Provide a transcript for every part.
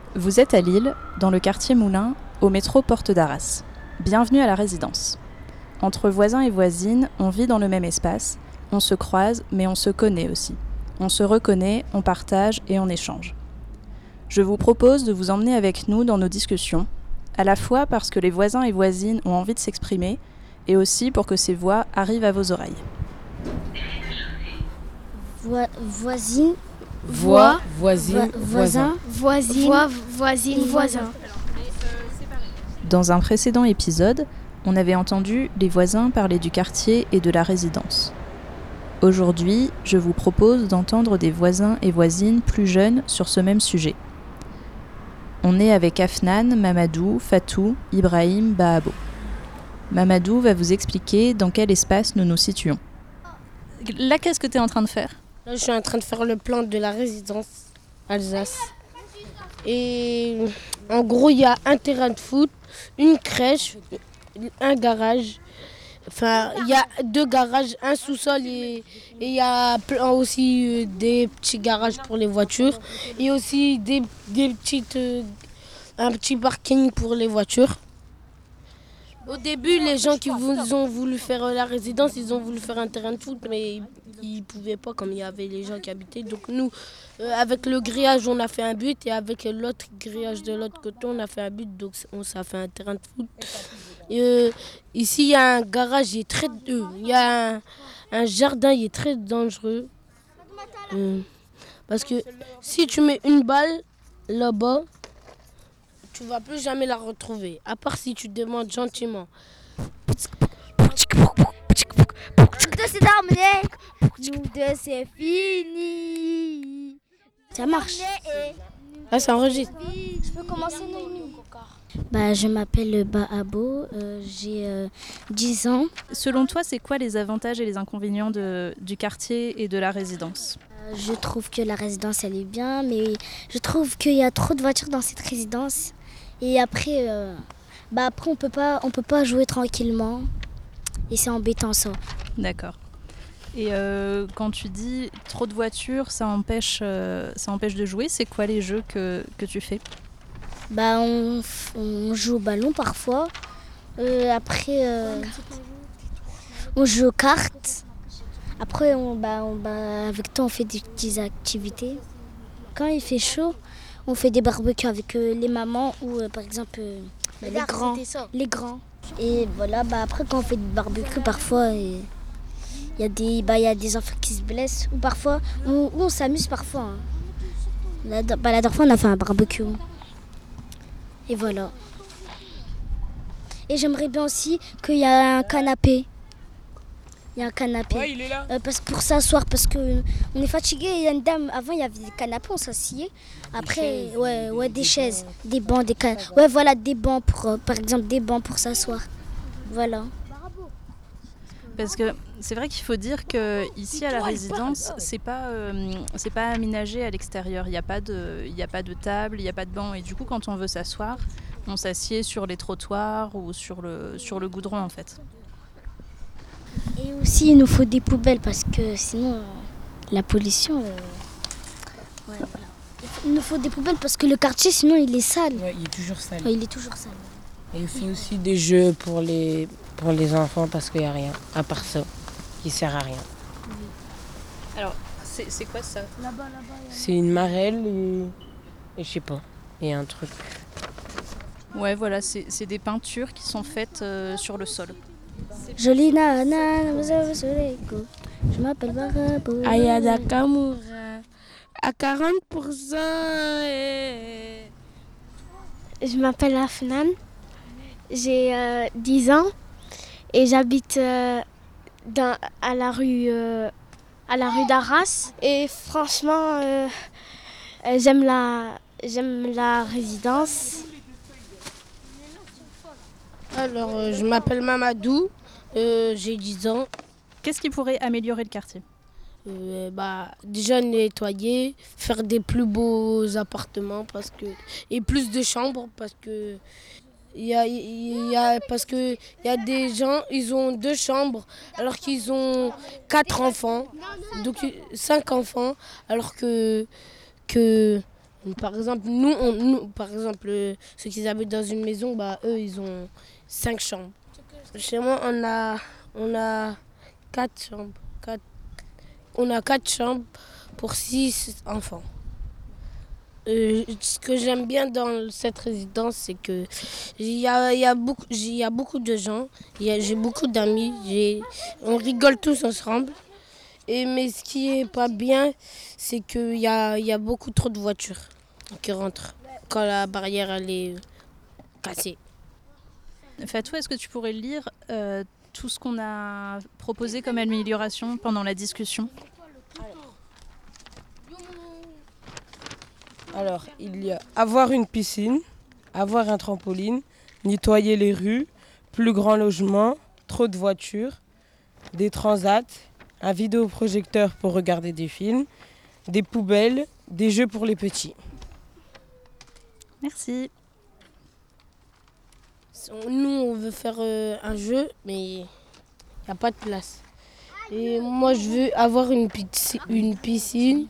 Vous êtes à Lille, dans le quartier Moulin, au métro Porte d'Arras. Bienvenue à la résidence. Entre voisins et voisines, on vit dans le même espace, on se croise, mais on se connaît aussi. On se reconnaît, on partage et on échange. Je vous propose de vous emmener avec nous dans nos discussions, à la fois parce que les voisins et voisines ont envie de s'exprimer, et aussi pour que ces voix arrivent à vos oreilles. Voisine. Voix, voisine, Voisin. voisin. Voisine. Voisin. Dans un précédent épisode, on avait entendu les voisins parler du quartier et de la résidence. Aujourd'hui, je vous propose d'entendre des voisins et voisines plus jeunes sur ce même sujet. On est avec Afnan, Mamadou, Fatou, Ibrahim, Bahabo. Mamadou va vous expliquer dans quel espace nous nous situons. Là, qu'est-ce que tu es en train de faire ? Là, je suis en train de faire le plan de la résidence Alsace. Et en gros, il y a un terrain de foot, une crèche, un garage. Enfin, il y a 2 garages, un sous-sol et il y a aussi des petits garages pour les voitures. Et aussi un petit parking pour les voitures. Au début, les gens qui ont voulu faire la résidence, ils ont voulu faire un terrain de foot, mais ils ne pouvaient pas comme il y avait les gens qui habitaient. Donc nous, avec le grillage, on a fait un but et avec l'autre grillage de l'autre côté, on a fait un but. Donc ça a fait un terrain de foot. Ici, il y a un garage, il y a un jardin, il est très dangereux. Parce que si tu mets une balle là-bas, tu ne vas plus jamais la retrouver, à part si tu demandes gentiment. Nous deux, c'est terminé. Nous deux, c'est fini. Ça marche. Ah, ça enregistre. Je peux commencer, Noémie. Je m'appelle Bahabo, j'ai 10 ans. Selon toi, c'est quoi les avantages et les inconvénients du quartier et de la résidence ? Je trouve que la résidence, elle est bien, mais je trouve qu'il y a trop de voitures dans cette résidence. Et après, on peut pas jouer tranquillement. Et c'est embêtant, ça. D'accord. Et quand tu dis trop de voitures, ça empêche de jouer. C'est quoi les jeux que tu fais ? On joue au ballon parfois. Après, on joue aux cartes. Après, avec toi, on fait des petites activités. Quand il fait chaud, on fait des barbecues avec les mamans ou par exemple les grands. Et voilà, après quand on fait des barbecues, parfois il y a des enfants qui se blessent ou parfois on s'amuse parfois. Hein. La dernière fois on a fait un barbecue. Et voilà. Et j'aimerais bien aussi qu'il y ait un canapé. Il y a un canapé. Ouais, il est là. Pour s'asseoir, parce qu'on est fatigué. Il y a une dame, avant il y avait des canapés, on s'assied. Après, des chaises, des bancs, des canapés. Ouais, voilà, des bancs par exemple, des bancs pour s'asseoir. Voilà. Parce que c'est vrai qu'il faut dire que ici à la résidence, c'est pas aménagé à l'extérieur. Il n'y a pas de table, il n'y a pas de banc. Et du coup, quand on veut s'asseoir, on s'assied sur les trottoirs ou sur le goudron en fait. Et aussi, il nous faut des poubelles parce que sinon, la pollution. Voilà. Il nous faut des poubelles parce que le quartier, sinon, il est sale. Ouais, il est toujours sale. Ouais, il est toujours sale. Et il fait aussi des jeux pour les enfants parce qu'il n'y a rien, à part ça, qui sert à rien. Oui. Alors, c'est quoi ça ? Là-bas. C'est une marelle et je sais pas, il y a un truc. Ouais, voilà, c'est des peintures qui sont faites sur le sol. Jolie nana, je m'appelle Bahabo. Ayada Kamura, à 40%. Je m'appelle Afnan, j'ai 10 ans et j'habite à la rue d'Arras. Et franchement, j'aime la résidence. Alors, je m'appelle Mamadou, j'ai 10 ans. Qu'est-ce qui pourrait améliorer le quartier ? Déjà nettoyer, faire des plus beaux appartements et plus de chambres parce que il y a des gens, ils ont 2 chambres alors qu'ils ont 4 enfants, donc 5 enfants, alors que Par exemple, ceux qui habitent dans une maison, eux, ils ont 5 chambres. Chez moi, on a 4 chambres. On a 4 chambres pour 6 enfants. Ce que j'aime bien dans cette résidence, c'est que il y a beaucoup de gens, j'ai beaucoup d'amis, on rigole tous ensemble. Mais ce qui est pas bien, c'est qu'il y a beaucoup trop de voitures qui rentrent quand la barrière elle est cassée. Fatou, est-ce que tu pourrais lire tout ce qu'on a proposé comme amélioration pendant la discussion ? Alors, il y a avoir une piscine, avoir un trampoline, nettoyer les rues, plus grand logement, trop de voitures, des transats, un vidéoprojecteur pour regarder des films, des poubelles, des jeux pour les petits. Merci. Nous, on veut faire un jeu, mais il n'y a pas de place. Et moi, je veux avoir une piscine,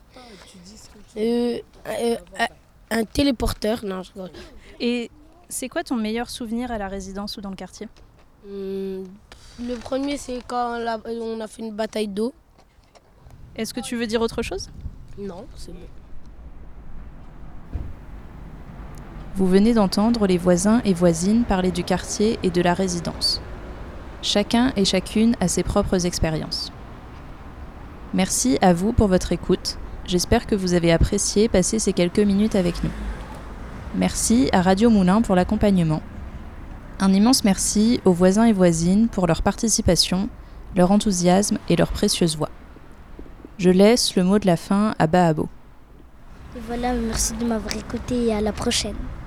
un téléporteur. Non, je rigole. Et c'est quoi ton meilleur souvenir à la résidence ou dans le quartier ? Le premier, c'est quand on a fait une bataille d'eau. Est-ce que tu veux dire autre chose ? Non, c'est bon. Vous venez d'entendre les voisins et voisines parler du quartier et de la résidence. Chacun et chacune a ses propres expériences. Merci à vous pour votre écoute. J'espère que vous avez apprécié passer ces quelques minutes avec nous. Merci à Radio Moulin pour l'accompagnement. Un immense merci aux voisins et voisines pour leur participation, leur enthousiasme et leur précieuse voix. Je laisse le mot de la fin à Bahabo. Et voilà, merci de m'avoir écouté et à la prochaine.